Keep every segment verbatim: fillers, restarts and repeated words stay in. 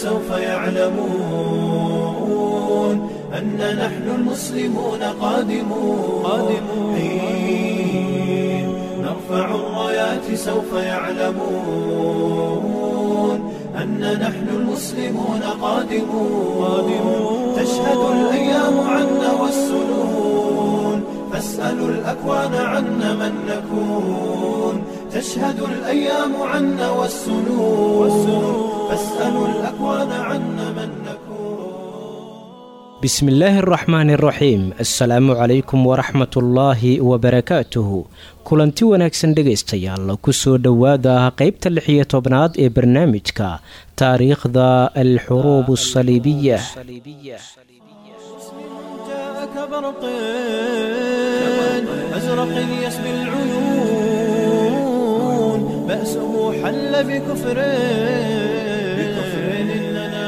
سوف يعلمون أن نحن المسلمون قادمون حين نرفع الرايات سوف يعلمون أن نحن المسلمون قادمون تشهد الأيام عنا والسنون فاسألوا الأكوان عنا من نكون تشهد الأيام عنا والسنون فاسألوا الأكوان عنا من نكون. بسم الله الرحمن الرحيم. السلام عليكم ورحمة الله وبركاته. kulanti wanaagsan dhegaystayaal ku soo dhowaada qaybta lix iyo tobnaad ee barnaamijka taariikhda alxuruub الصليبية. كبرق أزرق يسبي العيون بأسه حل بكفر إننا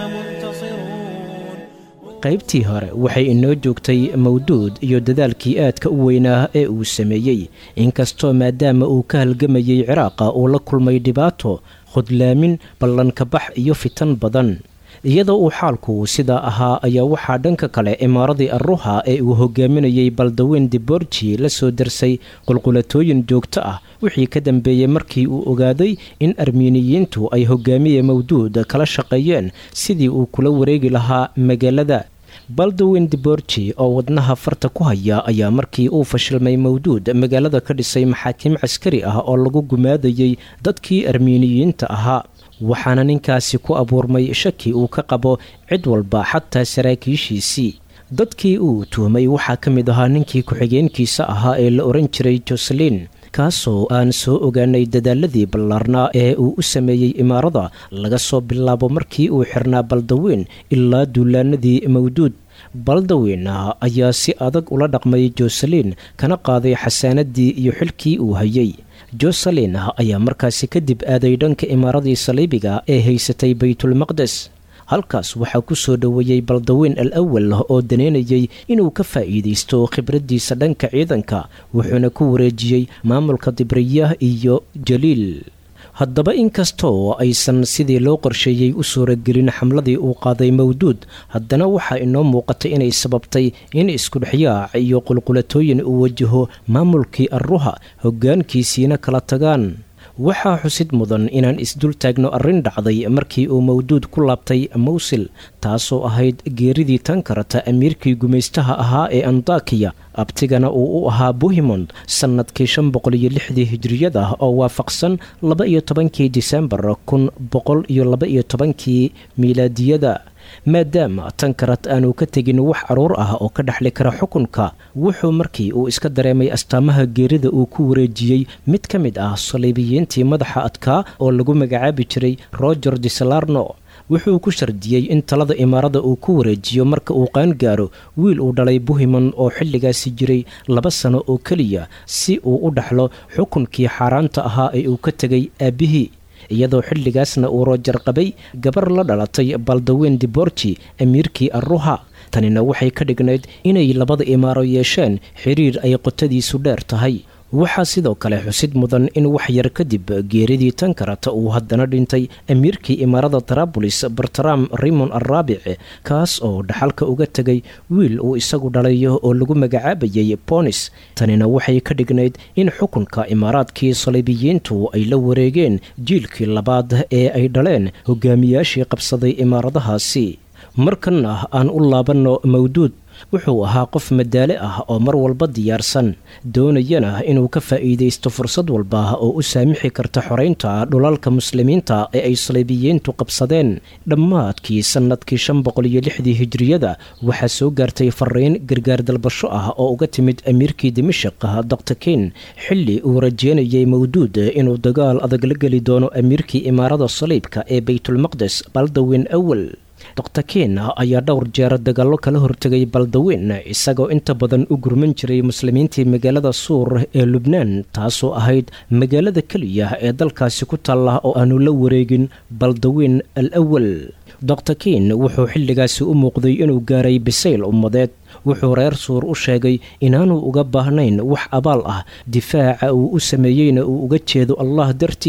منتصرون. qaybtii hore waxay inoo joogtay mawduud iyo dadaalkii aadka u weynaa ee uu sameeyey inkastoo maadaama uu ka halgamayay ciraaqa uu la kulmay dhibaato khudlaamin ballanka bax iyo fitan badan. iyadoo uu xaalku sidaa ahaa ayaa waxaa dhanka kale imaaradii arruha ee uu hogaaminayay baldaweyn diborji la soo darsay qulqulatooyin joogto ah wixii ka dambeeyey markii uu ogaaday in armiiniyiintu ay hogaamiye mawduud kala shaqeeyeen sidii uu kula wareegi lahaa magaalada. baldaweyn diborji oo wadnaha farta ku haya ayaa markii uu fashilmay mawduud magaalada ka dhisay maxaakiim caskari ah oo lagu gumaadayay dadkii armiiniyiinta ahaa, waxaana ninkaasi ku abuurmay shaki uu ka qabo cid walba xataa saraakiishiisii. dadkii uu tuhmay waxaa ka mid ahaa ninkii ku-xigeenkiisa ahaa ee la ohan jiray joselin, kaasoo aan soo ogaanay dadaaladii ballaarnaa ee uu u sameeyey imaarada laga soo bilaabo markii uu xirnaa baldaweyn ilaa duulaanadii mawduud. baldaweyn ayaa si adag ula dhaqmay joselin kana qaaday xasaanadii iyo xilkii uu hayay. joselin ayaa markaasi kadib aaday dhanka imaaradii saliibiga ee haysatay baytulmaqdes. halkaas waxaa ku soo dhoweeyey baldaweyn al awal oo daneynayay inuu ka faa'iidaysto khibraddiisa dhanka ciidanka, wuxuuna ku wareejiyey maamulka dibriyah iyo jaliil. haddaba inkastoo aysan sidii loo qorsheeyey u suuragelin xamladii uu qaaday mawduud, haddana waxaa inoo muuqatay inay sababtay in iskudhexyaac iyo qulqulatooyin uu wajaho maamulkii arruha hoggaankiisiina kala tagaan. waxaa xusid mudan inaan isdul taagno arrin dhacday markii uu mawduud ku laabtay mawsil, taasoo ahayd geeridii tan karata amiirkii gumaystaha ahaa ee andakiya, abtigana uu u ahaa bohemond sannadkii shan boqol iyo lixdii hijriyada oo waafaqsan laba iyo tobankii disembar kun boqol iyo laba iyo tobankii miilaadiyada. maadaama tankarat aanu ka tegin wax caruur ah oo ka dhexli kara xukunka, wuxuu markii uu iska dareemay astaamaha geerida uu ku wareejiyey mid ka mid ah saliibiyiintii madaxa adkaa oo lagu magacaabi jiray roger de salarno. wuxuu ku shardiyey in talada imaarada uu ku wareejiyo marka uu qaangaaro wiil uu dhalay bohemond oo xilligaasi jiray laba sano oo keliya si uu u dhaxlo xukunkii xaaraanta ahaa ee uu ka tegay aabbihii. iyadoo xilligaasna uu roger qabay gabar la dhalatay baldaweyn diborji amiirkii arruha. tanina waxay ka dhignayd inay labada imaaro yeesheen xiriir ay qotadiisu dheer tahay. waxaa sidoo kale xusid mudan in wax yar kadib geeridii tankarata uu haddana dhintay amiirkii imaarada tarabulis bartram raymond arraabic, kaas oo dhaxalka uga tegay wiil uu isagu dhalayo oo lagu magacaabayay bonis. tanina waxay ka dhignayd in xukunka imaaraadkii saliibiyiintu ay la wareegeen jiilkii labaad ee ay dhaleen hogaamiyaashii qabsaday imaaradahaasi. markanna aan u laabanno mawduud. wuxuu ahaa qof madaale ah oo mar walba diyaarsan, doonayana inuu ka faa'iidaysto fursad walba oo u saamixi karta xoraynta dhulalka muslimiinta ee ay saliibiyiintu qabsadeen. dhammaadkii sannadkii shan boqol iyo lixdii hijriyada waxaa soo gaartay fariin gargaar dalbasho ah oo uga timid amiirkii dimashik daktakin, xilli uu rajeynayay mawduud inuu dagaal adag la geli doono amiirkii imaarada saliibka ee baytulmaqdes baldaweyn awal. daktakin ayaa dhowr jeer dagaallo kala hortegay baldaweyn, isagoo inta badan u gurman jiray muslimiintii magaalada suur ee lubnaan, taasoo ahayd magaalada keliya ee dalkaasi ku taalla oo aanu la wareegin baldaweyn al awal. daktakin wuxuu xilligaasi u muuqday inuu gaaray bisayl ummadeed. wuxuu reer suur u sheegay inaanu uga baahnayn wax abaal ah, difaaca uu u sameeyeyna uu uga jeedo allah dartii.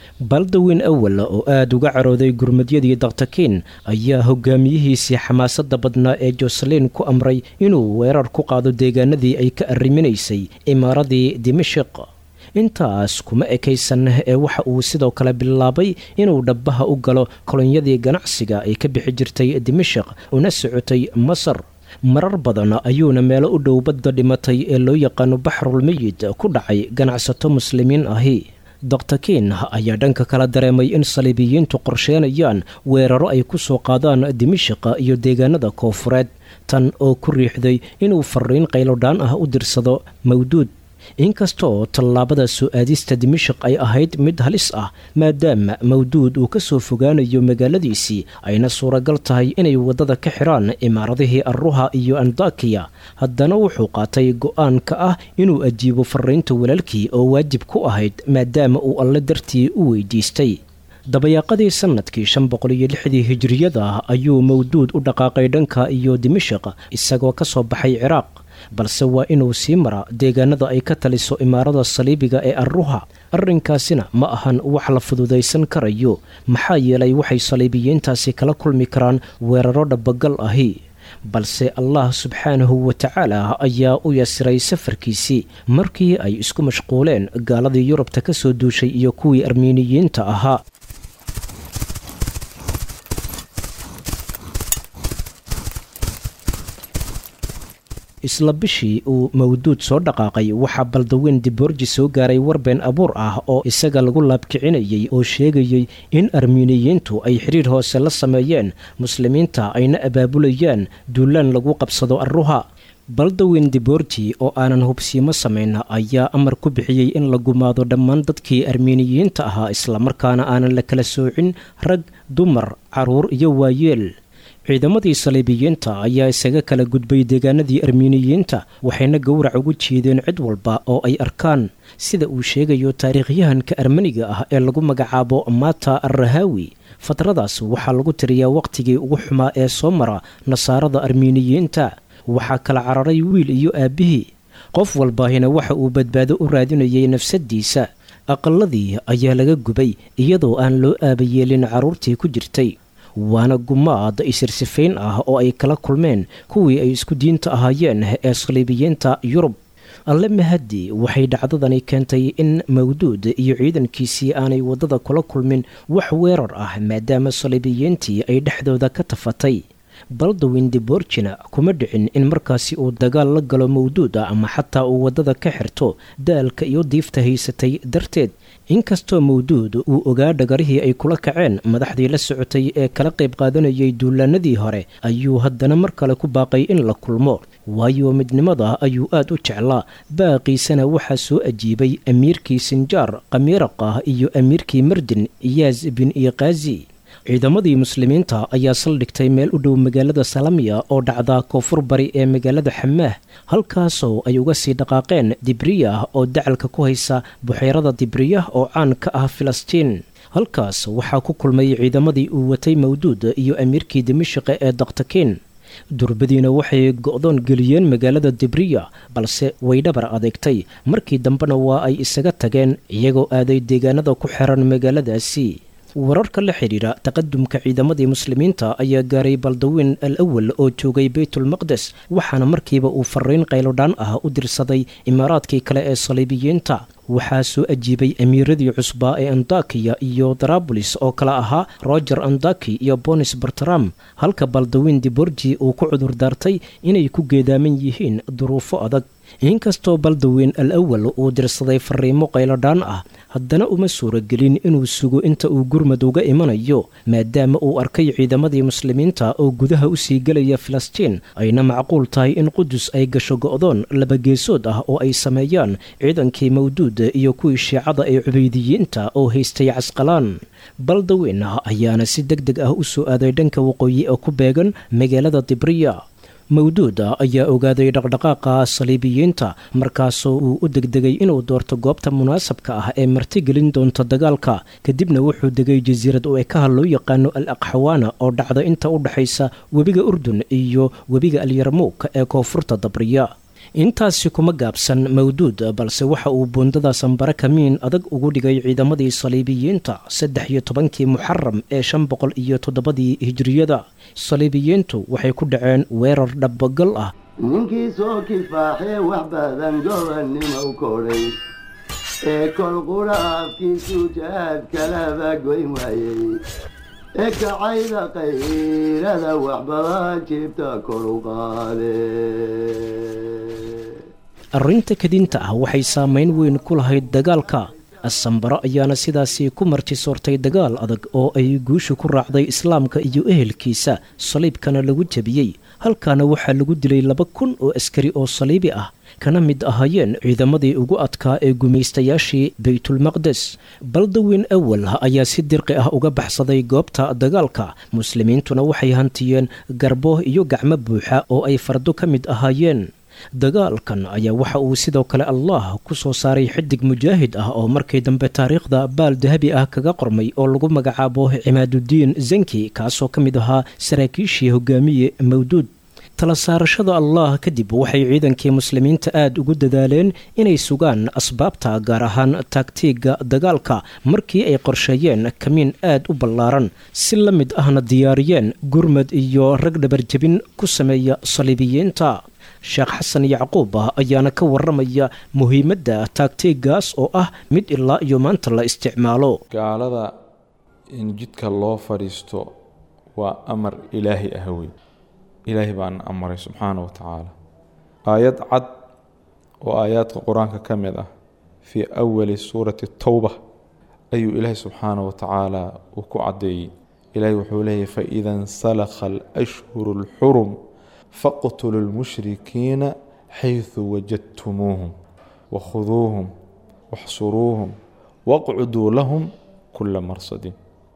baldawin awal oo aada uga carooday gurmadyadii daktakiin ayaa hogaamiyihiisii xamaasadda badnaa ee joselin ku amray inuu weerar ku qaado deegaanadii ay ka arriminaysay imaaradii dimashiq intaas kuma ekaysan ee waxa uu sidoo kale bilaabay inuu dhabbaha u galo kolonyadii ganacsiga ay ka bixi jirtay dimashiq una socotay masar marar badan ayuuna meelo u dhow badda dhimatay ee loo yaqaano baxrulmeyid ku dhacay ganacsato muslimiin ahi daktakiin ayaa dhanka kala dareemay in saliibiyiintu qorsheenayaan weeraro ay ku soo qaadaan dimashiqa iyo deegaanada koofureed tan oo ku riixday inuu fariin qaylodhaan ah u dirsado mawduud inkastoo tallaabada soo aadista dimashiq ay ahayd mid halis ah maadaama mawduud uu ka soo fogaanayo magaaladiisii ayna suuragal tahay inay waddada ka xidhaan imaaradihii arruha iyo andakiya haddana wuxuu qaatay go-aanka ah inuu ajiibo fariinta walaalkii oo waajib ku ahayd maadaama uu alle dartii u weydiistay dabayaaqadii sannadkii shan boqol iyo lixdii hijiriyada ayuu mawduud u dhaqaaqay dhanka iyo dimashiq isagoo ka soo baxay ciraaq balse waa inuu sii mara deegaanada ay ka taliso imaarada saliibiga ee arruha arrinkaasina ma ahan wax la fududaysan karayo maxaa yeelay waxay saliibiyiintaasi kala kulmi karaan weeraro dhabagal ahi balse allah subxaanahu watacaala ayaa u yasiray safarkiisii markii ay isku mashquuleen gaaladii yurubta ka soo duushay iyo kuwii armiiniyiinta ahaa isla bishii uu mawduud soo dhaqaaqay waxaa baldawin diborji soo gaaray war been abuur ah oo isaga lagu laabkicinayay oo sheegayay in armiiniyiintu ay xiriir hoose la sameeyeen muslimiinta ayna abaabulayaan duulaan lagu qabsado arruha baldawin diborji oo aanan hubsiimo samayn ayaa amar ku bixiyey in la gumaado dhammaan dadkii armiiniyiinta ahaa islamarkaana aanan la kala soocin rag dumar caruur iyo waayeel ciidamadii saliibiyiinta ayaa isaga kala gudbay deegaanadii armiiniyiinta waxayna gowrac ugu jiideen cid walba oo ay arkaan sida uu sheegayo taariikhyahanka armaniga ah ee lagu magacaabo mata arrahawi fatradaas waxaa lagu tiriyaa wakhtigii ugu xumaa ee soo mara nasaarada armiiniyiinta waxaa kala cararay wiil iyo aabbihii qof walbaahina waxa uu badbaado u raadinayay nafsadiisa aqaladii ayaa laga gubay iyadoo aan loo aabayeelin carruurtii ku jirtay waana gumaad isirsifayn ah oo ay kala kulmeen kuwii ay isku diinta ahaayeen ee saliibiyiinta yurub alle mahadi waxay dhacdadani keentay in mawduud iyo ciidankiisii aanay waddada kula kulmin wax weerar ah maadaama saliibiyiintii ay dhexdooda ka tafatay baldawin diborjina kuma dhicin in markaasi uu dagaal la galo mawduuda ama xataa uu waddada ka xirto daalka iyo diifta haysatay darteed inkastoo mawduud uu ogaa dhagarihii ay kula kaceen madaxdii la socotay ee kala qayb qaadanayay duulaanadii hore ayuu haddana mar kale ku baaqay in la kulmo waayo midnimada ayuu aad u jeclaa baaqiisana waxaa soo ajiibay amiirkii sinjaar qamiiraqah iyo amiirkii mardin iyaas bin iqaazi ciidamadii muslimiinta ayaa saldhigtay meel u dhow magaalada salamiya oo dhacda koonfur bari ee magaalada xamaah halkaasoo ay uga sii dhaqaaqeen dibriyah oo dacalka ku haysa buxeyrada dibriyah oo caan ka ah filistiin halkaas waxaa ku kulmay ciidamadii uu watay mawduud iyo amiirkii dimashiqa ee daktakiin durbadiina waxay go'doon geliyeen magaalada dibriya balse way dhabar adeegtay markii dambena waa ay isaga tageen iyagoo aaday deegaanada ku xiran magaaladaasi wararka la xidhiira taqadumka ciidamadii muslimiinta ayaa gaaray baldawin al awal oo joogay baytulmaqdes waxaana markiiba uu fariin qaylodhaan ah u dirsaday imaaraadkii kale ee saliibiyiinta waxaa soo ajiibay amiiradii cusbaa ee andakiya iyo darabulis oo kale ahaa roger andaki iyo bonis bartram halka baldawin diborji uu ku cudur daartay inay ku geedaaman yihiin duruufo adag inkastoo baldawin al awal uu dirsaday fariimo qaylodhaan ah haddana uma suuragelin inuu sugo inta uu gurmad uga imanayo maadaama uu arkay ciidamadii muslimiinta oo gudaha u sii gelaya filistiin ayna macquul tahay in qudus ay gasho go'doon labageesood ah oo ay sameeyaan ciidankii mawduud iyo kuwii shiicada ee cubeydiyiinta oo haystay casqalaan baldawin ayaana si deg deg ah u soo aaday dhanka waqooyi oo ku beegan magaalada dibriya mawduuda ayaa ogaaday dhaqdhaqaaqa saliibiyiinta markaasoo uu u degdegay inuu doorto goobta munaasabka ah ee martigelin doonta dagaalka kadibna wuxuu degay jasiirad oo ekaha loo yaqaano al aqxawaana oo dhacda inta u dhexaysa webiga urdun iyo webiga alyarmuuk ee koonfurta dabriya intaasi kuma gaabsan mawduud balse waxa uu buundada sambare kamiin adag ugu dhigay ciidamadii saliibiyiinta saddex iyo tobankii muxaram ee shan boqol iyo toddobadii hijriyada. saliibiyiintu waxay ku dhaceen weerar dhabagal ah. ninkii soo kifaaxee wax badan gobannimo u koray ee kol quraafkiisu jaad kalaba goyn waayey ee kacayda qayrada wax badan jiibta kor u qaade. arrinta kadinta ah waxay saamayn weyn ku lahayd dagaalka. sambare ayaana sidaasi ku marti soortay dagaal adag oo ay guushu ku raacday islaamka iyo ehelkiisa, saliibkana lagu jabiyey. halkaana waxaa lagu dilay laba kun oo askari oo saliibi ah, kana mid ahaayeen ciidamadii ugu adkaa ee gumaystayaashii baytulmaqdes. baldawin awal ayaa si dirqi ah uga baxsaday goobta dagaalka. muslimiintuna waxay hantiyeen garbo iyo gacmo buuxa oo ay fardo ka mid ahaayeen. dagaalkan ayaa waxa uu sidoo kale allah ku soo saaray xidig mujaahid ah oo markii dambe taariikhda baal dahabi ah kaga qormay oo lagu magacaabo cimaadudiin zanki, kaasoo ka mid ahaa saraakiishii hogaamiye mawduud. tala saarashada allah kadib waxay ciidankii muslimiinta aad ugu dadaaleen inay sugaan asbaabta, gaar ahaan taagtiiga dagaalka, markii ay qorsheeyeen kamiin aad u ballaaran, si la mid ahna diyaariyeen gurmad iyo rag dhabarjabin ku sameeya saliibiyiinta. sheekh xasan yacquub ah ayaana ka waramaya muhiimadda taagtiigaas oo ah mid ilaa iyo maanta la isticmaalo. gaalada in jidka loo fadhiisto waa amar ilaahi ah wey. ilaahi baana amaray subxaana wa tacaala. aayad cad oo aayaadka qur-aanka ka mid ah fii awali suurati towba ayuu ilaahi subxaana wa tacaala uu ku caddeeyey. ilaahi wuxuu leeyahy faida nsalakha alashhuru alxurum faqtuluu lmushrikiina xayثu wajadtumuuhum wakhuduuhum waxsuruuhum waqcuduu lahum kula marsadin.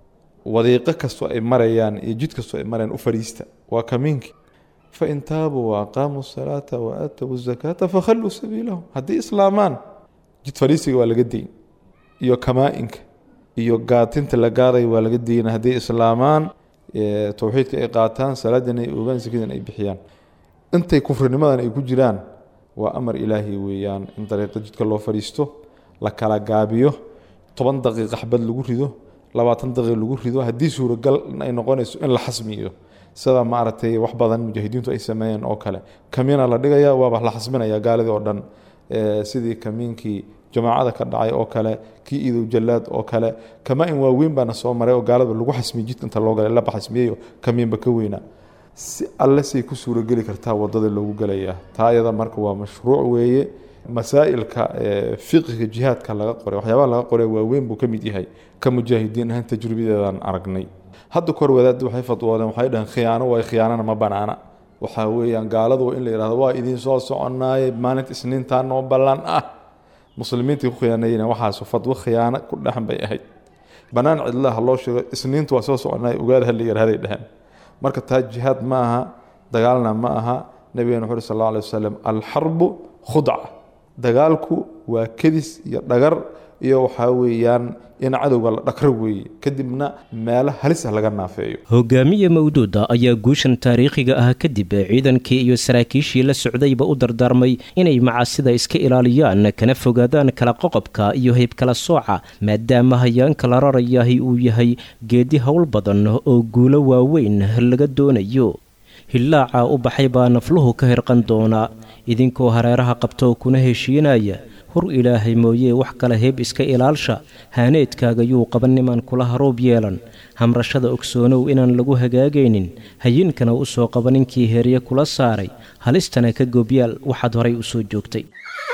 wadiiqo kastoo ay marayaan iyo jid kastoo ay marayaan u fadhiista, waa kamiinkii. fain taabuu waaqaamuu الsalaata waaatawu الzakaata fakhalluu sabiilahum. haddii islaamaan jid fadhiisiga waa laga dayn, iyo kamaa-inka iyo gaatinta la gaaday waa laga dayna. haddii islaamaan towxiidka ay qaataan, salaadan ay ogaan, sakadan ay bixiyaan, intay kufrinimadan ay ku jiraan waa amar ilaahi weeyaan. in dariiqa jidka loo fadhiisto, la kala gaabiyo, toban daqiiqa xabad lagu rido, labaatan daqiiq lagu rido. haddii suuragal ay noqonayso in la xasmiyo, sida maaragtay wax badan mujaahidiintu ay sameeyeen oo kale, kamiina la dhigaya, waaba la xasminaya gaaladii oo dhan. sidii kamiinkii jamaacada ka dhacay oo kale, kii iidow jalaad oo kale, kamaa-in waaweyn baana soo maray oo gaalada lagu xasmiyey jidka inta loo galay, laba xasmiyeyo kamiinba ka weynaa. si alle say ku suurageli kartaa wadada loogu galayaa. taa iyada marka waa mashruuc weeye. masaa'ilka fiqiga jihaadka laga qoray, waxyaabaha laga qoray waaweyn buu ka mid yahay. ka mujaahidiin ahaan tajrubadeedaan aragnay. hadda kor wadaadda waxay fatwoodeen, waxay dhaheen khiyaano waay, khiyaanana ma banaana. waxaa weeyaan gaaladu in la yidhahdo waa idiin soo soconaaye maalinta isniintaa noo ballan ah. muslimiintii ku khiyaanayeen waxaas fatwo khiyaano ku dhaxan bay ahayd. banaan cidlaha loo sheego isniintu waa soo soconaaye ogaada hal la yidhahday dhaheen. marka taa jihaad ma aha, dagaalna ma aha. nabigeena wuxuu sal alla alay wasalam alxarbu khudca. dagaalku waa kedis iyo dhagar iyo waxaa weeyaan in cadowga la dhakro weeye, kadibna meelo halis ah laga naafeeyo. hogaamiye mawduuda ayaa guushan taariikhiga ah kadib ciidankii iyo saraakiishii la socdayba u dardaarmay inay macaasida iska ilaaliyaan, kana fogaadaan kala qoqobka iyo hayb kala sooca, maadaama hayaanka la rarayahay uu yahay geedi howl badan oo guulo waaweyn laga doonayo. hillaaca u baxay baa nafluhu ka hirqan doonaa, idinkoo hareeraha qabto kuna heshiinaya. hur ilaahay mooyee wax kale heeb iska ilaalsha, haaneedkaaga yuu qaban nimaan kula haroob yeelan. hamrashada ogsoonow inaan lagu hagaagaynin, hayinkana u soo qaba ninkii heerye kula saaray, halistana ka goobyaal waxaad horay u soo joogtay.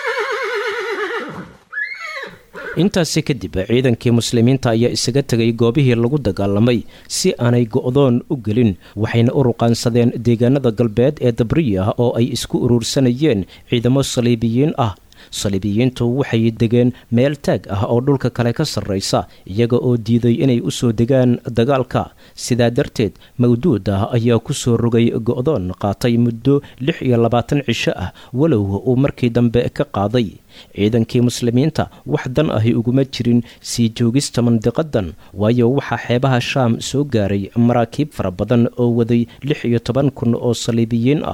intaasi kadib ciidankii muslimiinta ayaa isaga tegay goobihii lagu dagaalamay si aanay go'doon u gelin, waxayna u ruqaansadeen deegaanada galbeed ee dabriya oo ay isku urursanayeen ciidamo saliibiyiin ah. saliibiyiintu waxay degeen meel taag ah oo dhulka kale ka sarraysa, iyaga oo diiday inay u soo degaan dagaalka. sidaa darteed mawduud ah ayaa ku soo rogay go'doon qaatay muddo lix iyo labaatan cisho ah, walow uu markii dambe ka qaaday. ciidankii muslimiinta wax dan ahi uguma jirin sii joogista mandiqadan, waayo waxaa xeebaha shaam soo gaaray maraakiib fara badan oo waday lix iyo toban kun oo saliibiyiin ah.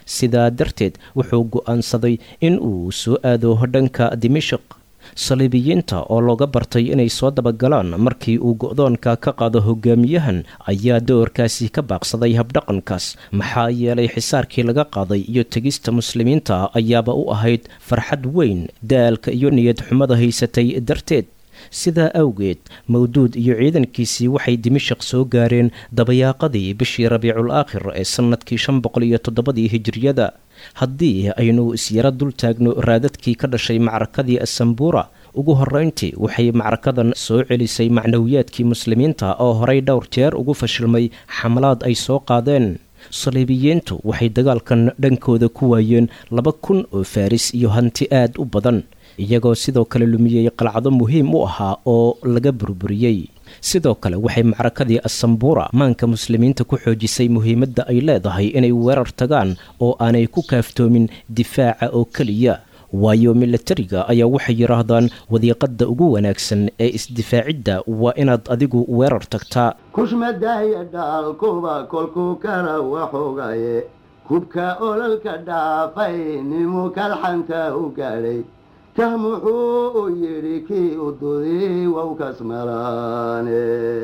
sidaa darteed wuxuu go'aansaday in uu soo aado dhanka dimashik. saliibiyiinta oo looga bartay inay soo dabagalaan markii uu go'doonka ka qaado hogaamiyahan ayaa doorkaasi ka baaqsaday habdhaqankaas, maxaa yeelay xisaarkii laga qaaday iyo tegista muslimiinta ayaaba u ahayd farxad weyn daalka iyo niyad xumada haysatay darteed. sidaa awgeed mawduud iyo ciidankiisii waxay dimashik soo gaareen dabayaaqadii bishii rabiicul aakhir ee sannadkii shan boqol iyo toddobadii hijriyada. haddii aynu isyaro dul taagno raadadkii ka dhashay macrakadii asambuura, ugu horrayntii waxay macrakadan soo celisay macnawiyaadkii muslimiinta oo horay dhowr jeer ugu fashilmay xamalaad ay soo qaadeen. saliibiyiintu waxay dagaalkan dhankooda ku waayeen laba kun oo faaris iyo hanti aad u badan, iyagoo sidoo kale lumiyey qalcado muhiim u ahaa oo laga burburiyey. sidoo kale waxay macrakadii asambuura maanka muslimiinta ku xoojisay muhiimadda ay leedahay inay weerar tagaan oo aanay ku kaaftoomin difaaca oo keliya, waayo milatariga ayaa waxay yidhaahdaan wadiiqadda ugu wanaagsan ee isdifaacidda waa inaad adigu weerar tagtaa. kushmadahya dhaalkuba kolkuu kala waxogaye hubka ololka dhaafay nimu kalxanta u gaadhay kah muxuu u yidhi kii u dudii wow kasmalaane.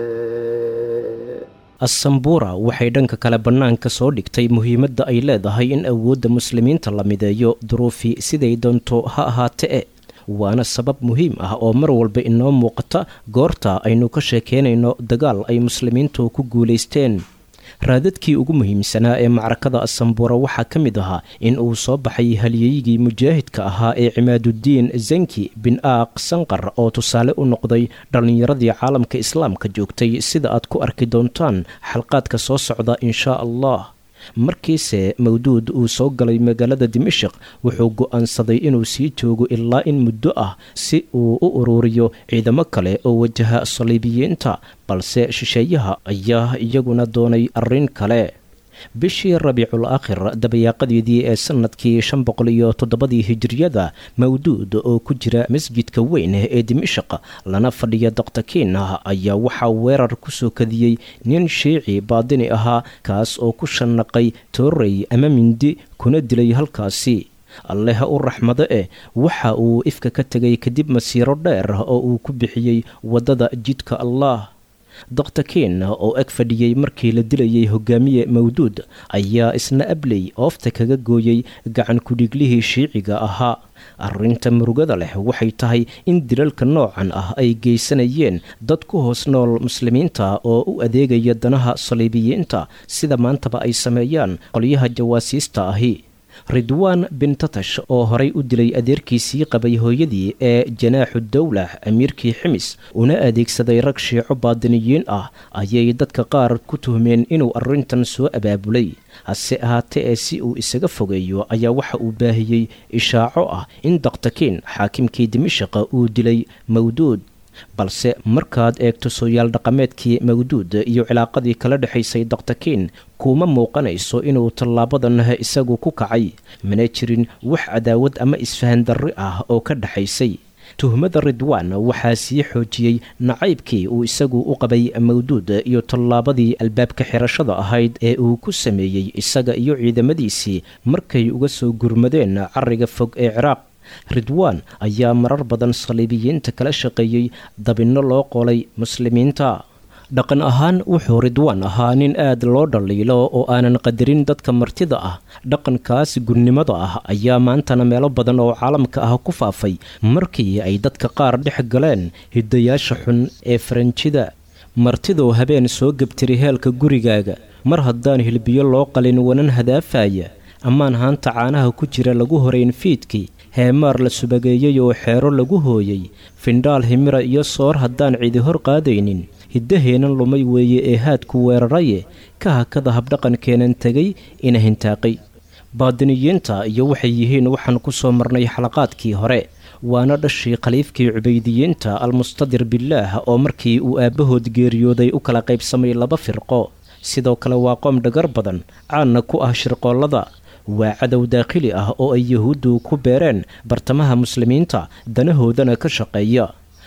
asambuura waxay dhanka kale bannaanka soo dhigtay muhiimadda ay leedahay in awoodda muslimiinta la mideeyo duruufi siday doonto ha ahaatee, waana sabab muhiim ah oo mar walba inoo muuqata goorta aynu ka sheekeynayno dagaal ay muslimiintu ku guulaysteen. raadadkii ugu muhiimsanaa ee macrakada asambuura waxaa ka mid ahaa in uu soo baxay halyeygii mujaahidka ahaa ee cimaaduddiin zanki bin aaq sanqar oo tusaale u noqday dhallinyaradii caalamka islaamka joogtay, sida aad ku arki doontaan xalqaadka soo socda inshaa allah. markiise mawduud uu soo galay magaalada dimashik wuxuu go'aansaday inuu sii joogo ilaa in muddo ah si uu u ururiyo ciidamo kale oo wajaha saliibiyiinta, balse shisheeyaha ayaa iyaguna doonay arrin kale. bishii rabiicul aakhir dabayaaqadeedii ee sannadkii shan boqol iyo toddobadii hijriyada, mawduud oo ku jira masjidka weyn ee dimashik lana fadhiya daktakiin ayaa waxaa weerar ku soo kadiyey nin shiici baadini ahaa, kaas oo ku shanaqay toorey ama mindi kuna dilay halkaasi. alle ha u raxmado eh waxa uu ifka ka tegay kadib masiiro dheer oo uu ku bixiyey waddada jidka allah. daktakiin oo eg fadhiyey markii la dilayay hogaamiye mawduud ayaa isna abley oofta kaga gooyey gacan kudhiglihii shiiciga ahaa. arrinta murugada leh waxay tahay in dilalka noocan ah ay geysanayeen dad ku hoos nool muslimiinta oo u adeegaya danaha saliibiyiinta, sida maantaba ay sameeyaan qolyaha jawaasiista ahi. ridwaan bin tatash oo horay u dilay adeerkiisii qabay hooyadii ee janaaxu dawlah amiirkii ximis una adeegsaday rag shiico baadiniyiin ah, ayay dadka qaar ku tuhmeen inuu arrintan soo abaabulay. hase ahaatee ee si uu isaga fogeeyo ayaa waxa uu baahiyey ishaaco ah in daktakiin xaakimkii dimashik uu dilay mawduud. balse markaad eegto sooyaal dhaqameedkii mawduud iyo cilaaqadii kala dhexaysay daktakiin kuma muuqanayso inuu tallaabadan isagu ku kacay, mana jirin wax cadaawad ama isfahan darri ah oo ka dhexaysay. tuhmada ridwaan waxaa sii xoojiyey nacaybkii uu isagu u qabay mawduud iyo tallaabadii albaabka xirashada ahayd ee uu ku sameeyey isaga iyo ciidamadiisii markay uga soo gurmadeen carriga fog ee ciraaq. ridwaan ayaa marar badan saliibiyiinta kala shaqeeyey dabinno loo qolay muslimiinta. dhaqan ahaan wuxuu ridwaan ahaa nin aad loo dhaliilo oo aanan qadarin dadka martida ah. dhaqankaas gudnimada ah ayaa maantana meelo badan oo caalamka ah ku faafay markii ay dadka qaar dhex galeen hidayaasha xun ee faranjida. martidoo habeen soo gebtiri heelka gurigaaga, mar haddaan hilbiyo loo qalin wanan hadaafaya, ammaan haanta caanaha ku jira lagu horayn fiidkii, heemaar la subageeyey oo xeero lagu hooyey, findhaal himira iyo soor haddaan cidi hor qaadaynin, hiddaheenan lumay weeye ee haadku weeraraye ka hakada habdhaqankeenan tegay ina hintaaqay. baadiniyiinta iyo waxay yihiin waxaan ku soo marnay xalaqaadkii hore, waana dhashii khaliifkii cubaydiyiinta almustadir bilaah oo markii uu aabbahood geeriyooday u kala qaybsamay laba firqo. sidoo kale waa qoom dhagar badan, caanna ku ah shirqoollada. waa cadow daakhili ah oo ay yahuuddu ku beereen bartamaha muslimiinta, danahoodana ka shaqeeya.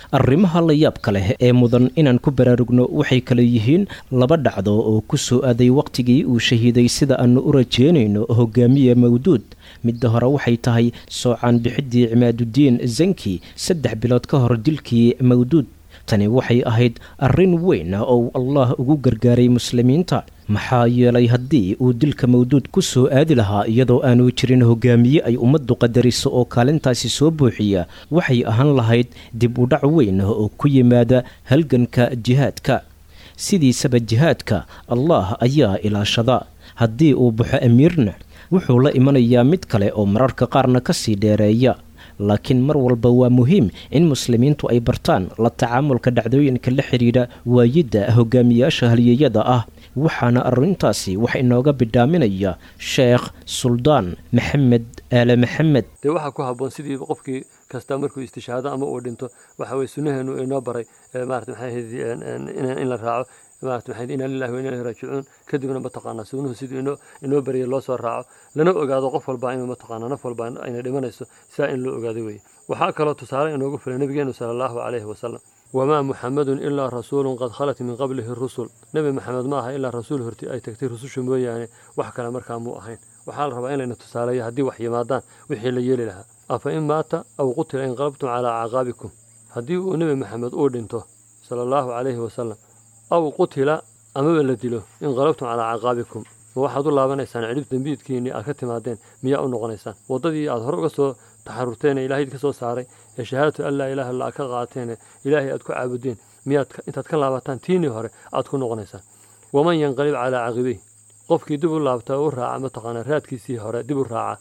arrimaha la yaabka leh ee mudan inaan ku baraarugno waxay kale yihiin laba dhacdo oo ku soo aaday wakhtigii uu shahiiday sida aannu u rajeynayno hogaamiye mawduud midda hore waxay tahay soocaan bixiddii cimaadudiin zanki saddex bilood ka hor dilkii mawduud tani waxay ahayd arrin weyn oo allah ugu gargaaray muslimiinta maxaa yeelay haddii uu dilka mawduud ku soo aadi lahaa iyadoo aanu jirin hogaamiye ay ummaddu qadariso oo kaalintaasi soo buuxiya waxay ahaan lahayd dib u dhac weyn oo ku yimaada halganka jihaadka sidiisaba jihaadka allah ayaa ilaashada haddii uu baxo amiirna wuxuu la imanayaa mid kale oo mararka qaarna ka sii dheereeya laakiin mar walba waa muhiim in muslimiintu ay bartaan la tacaamulka dhacdooyinka la xidhiidha waayidda hogaamiyaasha halyeeyada ah waxaana arrintaasi wax inooga bidhaaminaya sheekh suldaan maxamed aale maxamed dee waxaa ku habboon sidii qofkii kasta markuu istishaado ama uu dhinto waxa weye sunnaheenu inoo baray maarata maxay ahayd in la raaco maarata maxay inna lillahi wa inna ilayhi raajicuun kadibna mataqaanaa sunnuhu sidii inoo inoo bariyay loo soo raaco lana ogaado qof walba inuu mataqaanaa naf walba ayna dhimanayso saa in loo ogaado weeye waxaa kaloo tusaale inoogu filay nabigeenu sala allahu calayhi wasalam wamaa muxamadun ilaa rasuulun qad khalat min qablihi rusul nebi maxamed ma aha ilaa rasuul horti ay tagtay rususha mooyaane wax kale markaa muu ahayn waxaa la rabaa in layna tusaaleeyo haddii wax yimaadaan wixii la yeeli lahaa afa in maata aw qutila inqalabtum calaa caqaabikum haddii uu nebi maxamed uu dhinto sala allahu calayhi wasalam aw qutila amaba la dilo inqalabtum calaa caqaabikum ma waxaad u laabanaysaan cidhib dembiidkiinii aad ka timaadeen miyaa u noqonaysaan waddadii aad hore uga soo taxarurteene ilaahay ka soo saaray ee shahaadatu an laa ilaaha illa ka qaateene ilaahay aad ku caabudeen miyaad intaad ka laabataan tiinii hore aad ku noqonaysaan waman yanqalib calaa caqibih qofkii dib u laabta oo u raaca mataqaanaa raadkiisii hore dib u raaca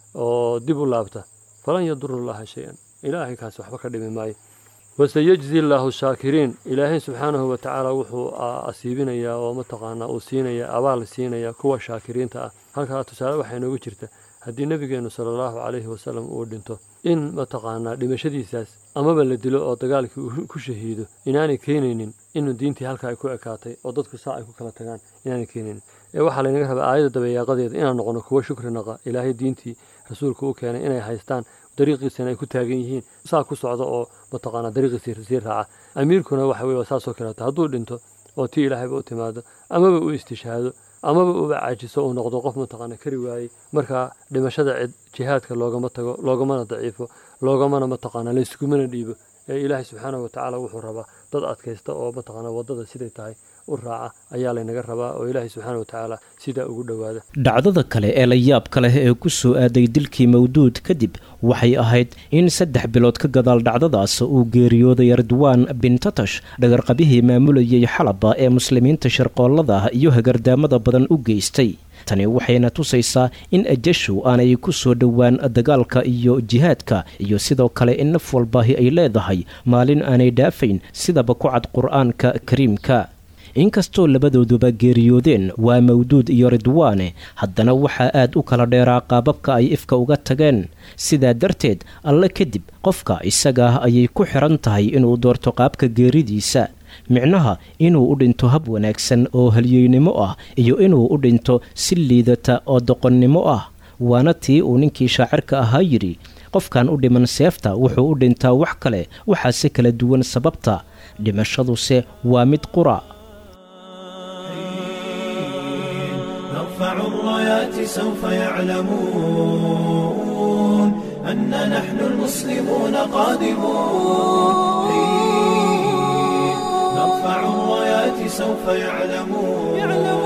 oo dib u laabta falan yaduru llaha shay-an ilaahay kaasi waxba ka dhimi maayo wasayajzi llaahu shaakiriin ilaahay subxaanahu watacaala wuxuu asiibinayaa oo mataqaanaa uu siinaya abaal siinaya kuwa shaakiriinta ah halkaa tusaale waxaa inoogu jirta haddii nebigeennu sala allahu calayhi wasalam uu dhinto in mataqaanaa dhimashadiisaas amaba la dilo oo dagaalkii uu ku shahiido inaanay keenaynin inuu diintii halkaa ay ku ekaatay oo dadku saa ay ku kala tagaan inaanay keenaynin ee waxaa laynaga rabaa aayadda dabayaaqadeeda inaan noqono kuwo shukri naqa ilaahay diintii rasuulka u keenay inay haystaan dariiqiisana ay ku taagan yihiin saa ku socda oo mataqaanaa dariiqiisii sii raaca amiirkuna waxa weye saasoo kaleeto hadduu dhinto oo tii ilaahayba u timaado amaba uu istishaado amaba uba caajiso uu noqdo qof mataqaana kari waayey markaa dhimashada cid jihaadka loogama tago loogamana daciifo loogamana mataqaana layskumana dhiibo ee ilaahay subxaanahu watacaala wuxuu rabaa dad adkaysta oo mataqaana waddada siday tahay u raaca ayaa laynaga rabaa oo ilaahay subxaana watacaala sidaa ugu dhowaada dhacdada kale ee la yaabka leh ee ku soo aaday dilkii mawduud kadib waxay ahayd in saddex bilood ka gadaal dhacdadaas uu geeriyooday ridwaan bin tatash dhagarqabihii maamulayay xalaba ee muslimiinta sharqoollada iyo hagardaamada badan u geystay tani waxayna tusaysaa in ajashu aanay ku soo dhowaan dagaalka iyo jihaadka iyo sidoo kale in naf walbaahi ay leedahay maalin aanay dhaafayn sidaba ku cad qur'aanka kariimka inkastoo labadooduba geeriyoodeen waa mawduud iyo ridwaane haddana waxaa aad u kala dheeraa qaababka ay ifka uga tageen sidaa darteed alle kadib qofka isaga ah ayay ku xiran tahay inuu doorto qaabka geeridiisa micnaha inuu u dhinto hab wanaagsan oo halyeynimo ah iyo inuu u dhinto si liidata oo doqonnimo ah waana tii uu ninkii shaacirka ahaa yidhi qofkan u dhiman seefta wuxuu u dhintaa wax kale waxaase kala duwan sababta dhimashaduse waa mid qura نرفع الرايات سوف يعلمون أن نحن المسلمون قادمون نرفع الرايات سوف يعلمون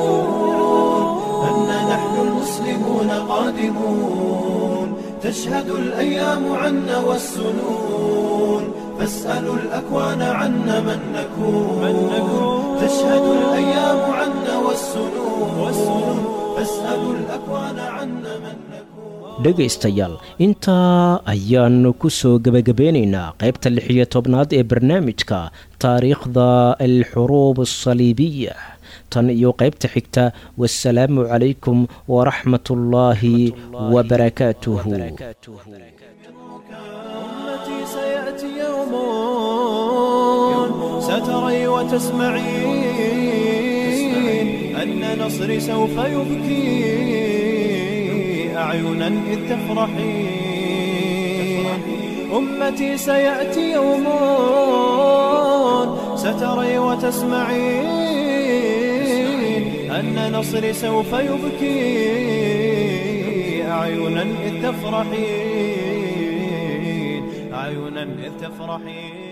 أن نحن المسلمون قادمون تشهد الأيام عنا والسنون فاسألوا الأكوان عنا من نكون تشهد الأيام عنا والسنون فاسألوا الأكوان عنا من نكون dhegaystayaal intaa ayaanu ku soo gebagabeynaynaa qaybta lix iyo tobnaad ee barnaamijka taariikhda alxuruub asaliibiya tan iyo qaybta xigta wassalaamu calaykum waraxmat ullaahi wabarakaatuhu ستري وتسمعين أن نصري سوف يبكي أعينا إذ تفرحين أمتي سيأتي يوم ستري وتسمعين أن نصري سوف يبكي أعينا إذ تفرحين أعينا إذ تفرحين